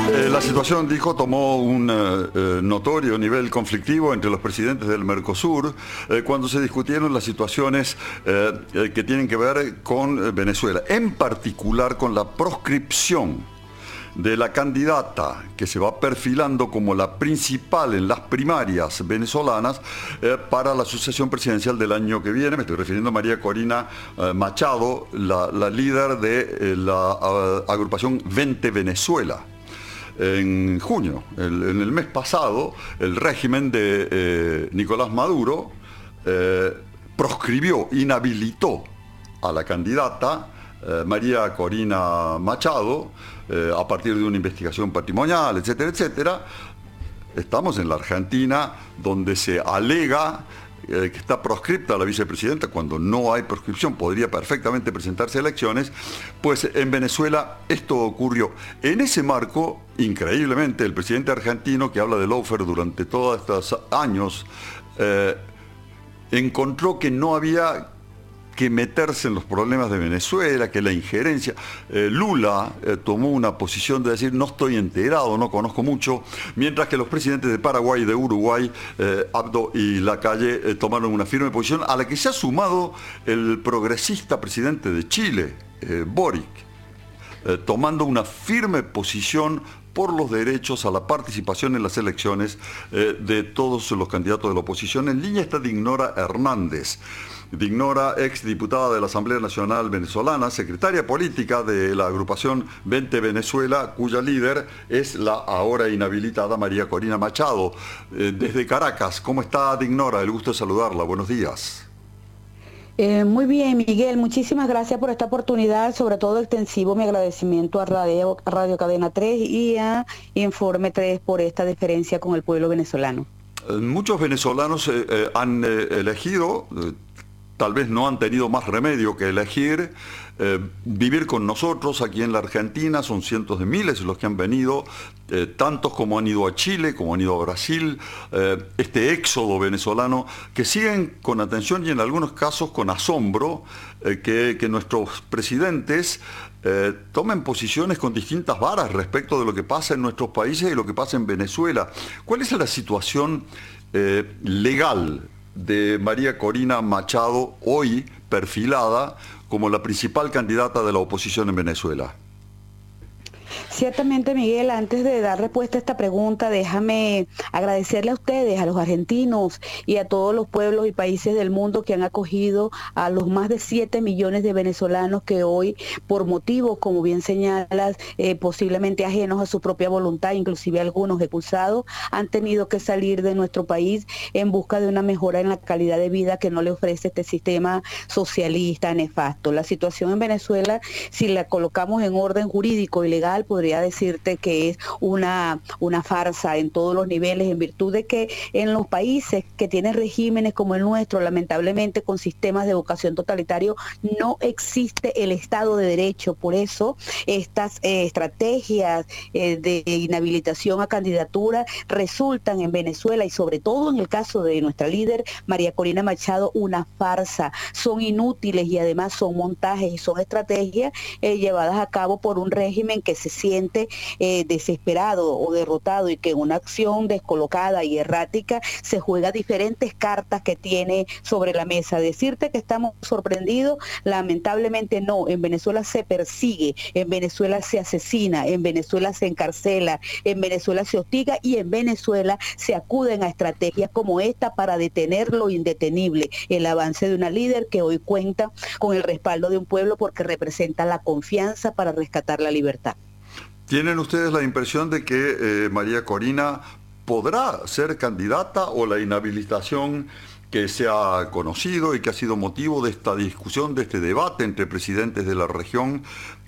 La situación, dijo, tomó un notorio nivel conflictivo entre los presidentes del Mercosur cuando se discutieron las situaciones que tienen que ver con Venezuela, en particular con la proscripción de la candidata que se va perfilando como la principal en las primarias venezolanas para la sucesión presidencial del año que viene. Me estoy refiriendo a María Corina Machado, la líder de la agrupación Vente Venezuela. En junio, en el mes pasado, el régimen de Nicolás Maduro proscribió, inhabilitó a la candidata María Corina Machado a partir de una investigación patrimonial, etcétera, etcétera. Estamos en la Argentina, donde se alega que está proscripta la vicepresidenta cuando no hay proscripción, podría perfectamente presentarse a elecciones. Pues en Venezuela esto ocurrió. En ese marco, increíblemente, el presidente argentino, que habla de lawfare durante todos estos años, encontró que no había que meterse en los problemas de Venezuela, que la injerencia. Lula tomó una posición de decir no estoy enterado, no conozco mucho, mientras que los presidentes de Paraguay y de Uruguay, Abdo y Lacalle, tomaron una firme posición a la que se ha sumado el progresista presidente de Chile, Boric, tomando una firme posición por los derechos a la participación en las elecciones de todos los candidatos de la oposición. En línea está Dinora Hernández. Dinora, ex diputada de la Asamblea Nacional Venezolana, secretaria política de la agrupación Vente Venezuela, cuya líder es la ahora inhabilitada María Corina Machado. Desde Caracas, ¿cómo está Dinora? El gusto de saludarla. Buenos días. Muy bien, Miguel, muchísimas gracias por esta oportunidad, sobre todo extensivo mi agradecimiento a Radio Cadena 3 y a Informe 3 por esta deferencia con el pueblo venezolano. Muchos venezolanos han elegido, tal vez no han tenido más remedio que elegir vivir con nosotros aquí en la Argentina. Son cientos de miles los que han venido, tantos como han ido a Chile, como han ido a Brasil, este éxodo venezolano que siguen con atención y en algunos casos con asombro que nuestros presidentes tomen posiciones con distintas varas respecto de lo que pasa en nuestros países y lo que pasa en Venezuela. ¿Cuál es la situación legal de María Corina Machado, hoy perfilada como la principal candidata de la oposición en Venezuela? Ciertamente, Miguel, antes de dar respuesta a esta pregunta, déjame agradecerle a ustedes, a los argentinos y a todos los pueblos y países del mundo que han acogido a los más de 7 millones de venezolanos que hoy, por motivos, como bien señalas, posiblemente ajenos a su propia voluntad, inclusive algunos expulsados, han tenido que salir de nuestro país en busca de una mejora en la calidad de vida que no le ofrece este sistema socialista nefasto. La situación en Venezuela, si la colocamos en orden jurídico y legal, podría decirte que es una farsa en todos los niveles, en virtud de que en los países que tienen regímenes como el nuestro, lamentablemente con sistemas de vocación totalitario, no existe el Estado de Derecho. Por eso estas estrategias de inhabilitación a candidatura resultan en Venezuela y sobre todo en el caso de nuestra líder María Corina Machado una farsa. Son inútiles y además son montajes y son estrategias llevadas a cabo por un régimen que se siente desesperado o derrotado y que en una acción descolocada y errática se juega diferentes cartas que tiene sobre la mesa. Decirte que estamos sorprendidos, lamentablemente no. En Venezuela se persigue, en Venezuela se asesina, en Venezuela se encarcela, en Venezuela se hostiga y en Venezuela se acuden a estrategias como esta para detener lo indetenible, el avance de una líder que hoy cuenta con el respaldo de un pueblo porque representa la confianza para rescatar la libertad. ¿Tienen ustedes la impresión de que María Corina podrá ser candidata o la inhabilitación que se ha conocido y que ha sido motivo de esta discusión, de este debate entre presidentes de la región?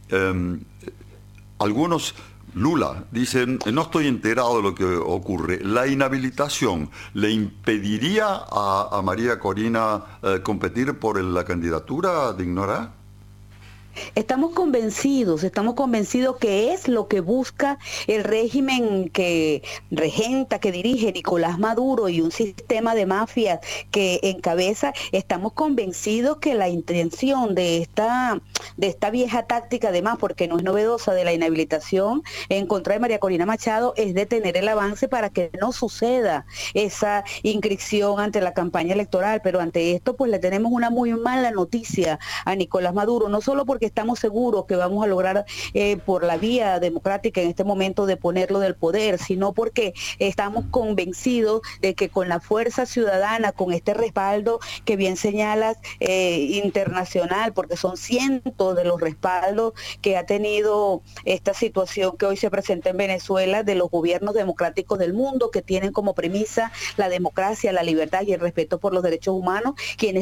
Algunos, Lula, dicen, no estoy enterado de lo que ocurre. ¿La inhabilitación le impediría a María Corina competir por la candidatura de Ignorá? Estamos convencidos que es lo que busca el régimen que regenta, que dirige Nicolás Maduro y un sistema de mafias que encabeza. Estamos convencidos que la intención de esta vieja táctica, además, porque no es novedosa, de la inhabilitación en contra de María Corina Machado, es detener el avance para que no suceda esa inscripción ante la campaña electoral. Pero ante esto, pues le tenemos una muy mala noticia a Nicolás Maduro, no solo porque estamos seguros que vamos a lograr por la vía democrática en este momento de ponerlo del poder, sino porque estamos convencidos de que con la fuerza ciudadana, con este respaldo que bien señalas internacional, porque son cientos de los respaldos que ha tenido esta situación que hoy se presenta en Venezuela de los gobiernos democráticos del mundo, que tienen como premisa la democracia, la libertad y el respeto por los derechos humanos, quienes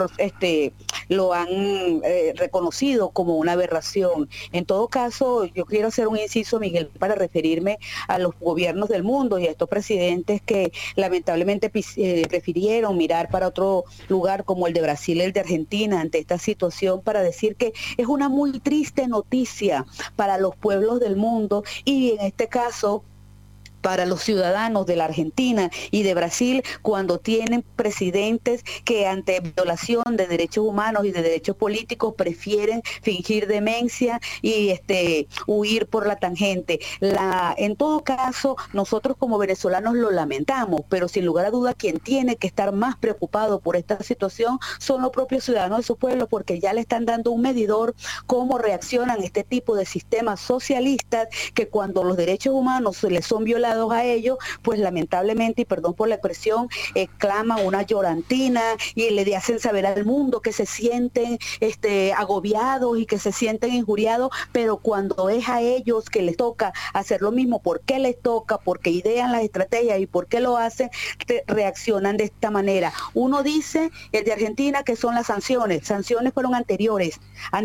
lo han reconocido como una aberración. En todo caso, yo quiero hacer un inciso, Miguel, para referirme a los gobiernos del mundo y a estos presidentes que lamentablemente prefirieron mirar para otro lugar como el de Brasil, el de Argentina, ante esta situación, para decir que es una muy triste noticia para los pueblos del mundo y en este caso para los ciudadanos de la Argentina y de Brasil, cuando tienen presidentes que ante violación de derechos humanos y de derechos políticos prefieren fingir demencia y huir por la tangente. En todo caso, nosotros como venezolanos lo lamentamos, pero sin lugar a duda quien tiene que estar más preocupado por esta situación son los propios ciudadanos de su pueblo, porque ya le están dando un medidor cómo reaccionan este tipo de sistemas socialistas, que cuando los derechos humanos se les son violados a ellos, pues lamentablemente, y perdón por la expresión, claman una llorantina y le hacen saber al mundo que se sienten agobiados y que se sienten injuriados, pero cuando es a ellos que les toca hacer lo mismo, ¿por qué les toca? Porque idean las estrategias y por qué lo hacen, reaccionan de esta manera. Uno dice, el de Argentina, que son las sanciones. Sanciones fueron anteriores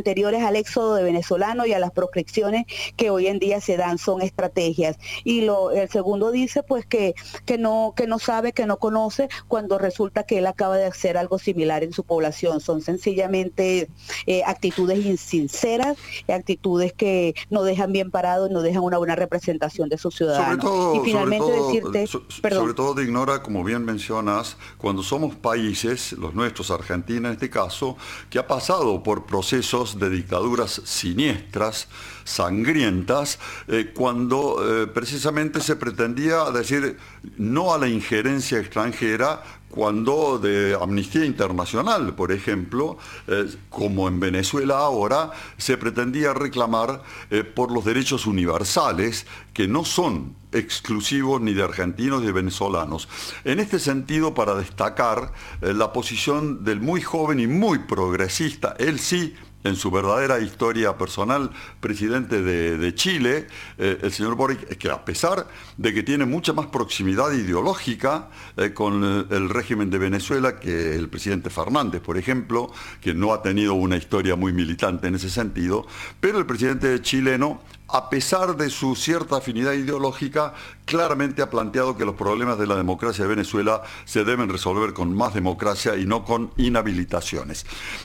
al éxodo de venezolanos y a las proscripciones que hoy en día se dan, son estrategias. Y el segundo dice pues que no sabe, que no conoce, cuando resulta que él acaba de hacer algo similar en su población. Son sencillamente actitudes insinceras, actitudes que no dejan bien parados, no dejan una buena representación de sus ciudadanos. Y finalmente sobre todo te ignora, como bien mencionas, cuando somos países, los nuestros, Argentina en este caso, que ha pasado por procesos de dictaduras siniestras, sangrientas, cuando precisamente se pretendía decir no a la injerencia extranjera, cuando de Amnistía Internacional, por ejemplo, como en Venezuela ahora, se pretendía reclamar por los derechos universales, que no son exclusivos ni de argentinos ni de venezolanos. En este sentido, para destacar la posición del muy joven y muy progresista, él sí, en su verdadera historia personal, presidente de Chile, el señor Boric, que a pesar de que tiene mucha más proximidad ideológica con el régimen de Venezuela que el presidente Fernández, por ejemplo, que no ha tenido una historia muy militante en ese sentido, pero el presidente chileno, a pesar de su cierta afinidad ideológica, claramente ha planteado que los problemas de la democracia de Venezuela se deben resolver con más democracia y no con inhabilitaciones.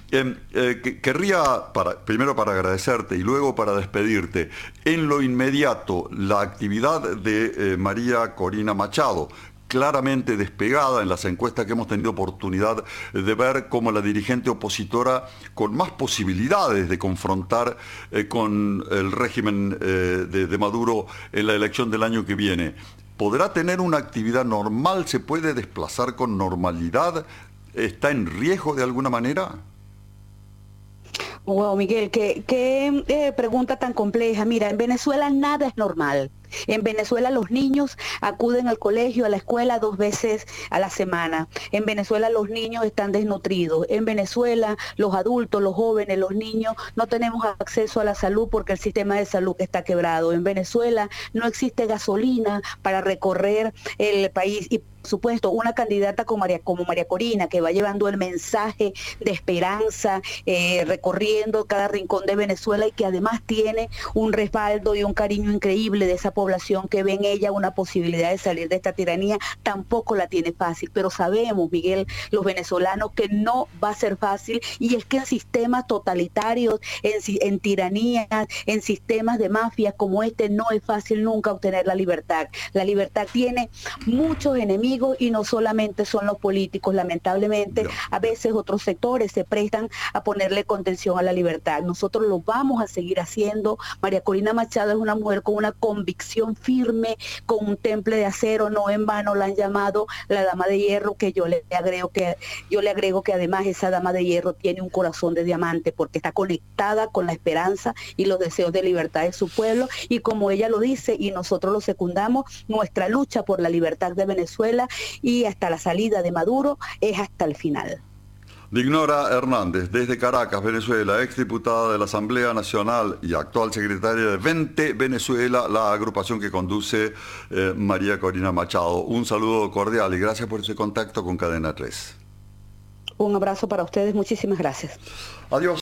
Querría, primero para agradecerte y luego para despedirte, en lo inmediato, la actividad de María Corina Machado, claramente despegada en las encuestas que hemos tenido oportunidad de ver, como la dirigente opositora con más posibilidades de confrontar con el régimen de Maduro en la elección del año que viene. ¿Podrá tener una actividad normal? ¿Se puede desplazar con normalidad? ¿Está en riesgo de alguna manera? Wow, Miguel, qué pregunta tan compleja. Mira, en Venezuela nada es normal. En Venezuela los niños acuden al colegio, a la escuela 2 veces a la semana. En Venezuela los niños están desnutridos. En Venezuela los adultos, los jóvenes, los niños no tenemos acceso a la salud porque el sistema de salud está quebrado. En Venezuela no existe gasolina para recorrer el país y supuesto, una candidata como María Corina, que va llevando el mensaje de esperanza, recorriendo cada rincón de Venezuela y que además tiene un respaldo y un cariño increíble de esa población que ve en ella una posibilidad de salir de esta tiranía, tampoco la tiene fácil. Pero sabemos, Miguel, los venezolanos, que no va a ser fácil, y es que en sistemas totalitarios, en tiranías, en sistemas de mafias como este, no es fácil nunca obtener la libertad. La libertad tiene muchos enemigos y no solamente son los políticos. Lamentablemente, a veces otros sectores se prestan a ponerle contención a la libertad. Nosotros lo vamos a seguir haciendo. María Corina Machado es una mujer con una convicción firme, con un temple de acero. No en vano la han llamado la Dama de Hierro, que yo le agrego que además esa Dama de Hierro tiene un corazón de diamante, porque está conectada con la esperanza y los deseos de libertad de su pueblo, y como ella lo dice y nosotros lo secundamos, nuestra lucha por la libertad de Venezuela y hasta la salida de Maduro es hasta el final. Dignora Hernández, desde Caracas, Venezuela, exdiputada de la Asamblea Nacional y actual secretaria de Vente Venezuela, la agrupación que conduce María Corina Machado. Un saludo cordial y gracias por ese contacto con Cadena 3. Un abrazo para ustedes, muchísimas gracias. Adiós.